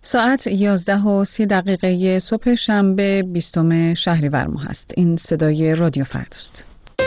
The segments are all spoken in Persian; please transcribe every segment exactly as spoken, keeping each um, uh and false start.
ساعت یازده و سی دقیقه صبح شنبه بیستم شهریور ماه است. این صدای رادیو فرداست.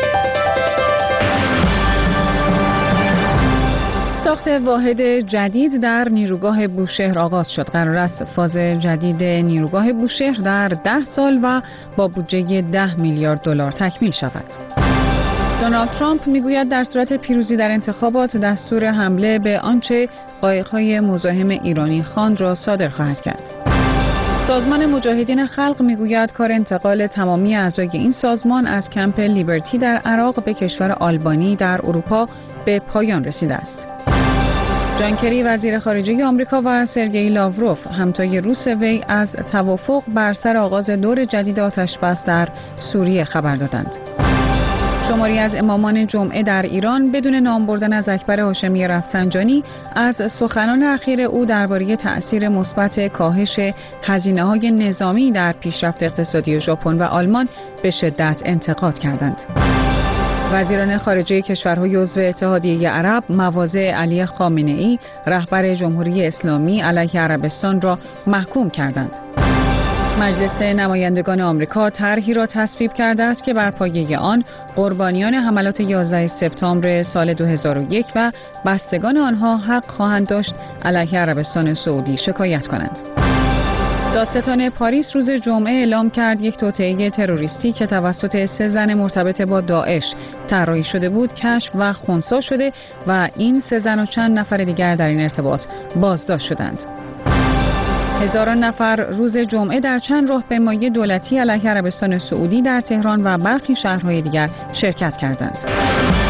ساخت واحد جدید در نیروگاه بوشهر آغاز شد. قرار است فاز جدید نیروگاه بوشهر در ده سال و با بودجه ده میلیارد دلار تکمیل شود. دونالد ترامپ میگوید در صورت پیروزی در انتخابات دستور حمله به آنچه قایق‌های مزاحم ایرانی خواند را صادر خواهد کرد. سازمان مجاهدین خلق میگوید کار انتقال تمامی اعضای این سازمان از کمپ لیبرتی در عراق به کشور آلبانی در اروپا به پایان رسیده است. جان کری وزیر خارجه آمریکا و سرگئی لاوروف همتای روس وی از توافق بر سر آغاز دور جدید آتش‌بس در سوریه خبر دادند. شماری از امامان جمعه در ایران بدون نام بردن از اکبر هاشمی رفسنجانی از سخنان اخیر او درباره تأثیر مثبت کاهش هزینه‌های نظامی در پیشرفت اقتصادی ژاپن و آلمان به شدت انتقاد کردند. وزیران خارجه کشورهای عضو اتحادیه عرب مواضع علی خامنه‌ای رهبر جمهوری اسلامی علیه عربستان را محکوم کردند. مجلس نمایندگان آمریکا طرحی را تصویب کرده است که بر پایه آن قربانیان حملات یازده سپتامبر سال دو هزار و یک و بستگان آنها حق خواهند داشت علیه عربستان سعودی شکایت کنند. دادستان پاریس روز جمعه اعلام کرد یک توطئه تروریستی که توسط سه زن مرتبط با داعش طراحی شده بود کشف و خنثی شده و این سه زن و چند نفر دیگر در این ارتباط بازداشت شدند. هزاران نفر روز جمعه در چند راهپیمایی دولتی علیه عربستان سعودی در تهران و برخی شهرهای دیگر شرکت کردند.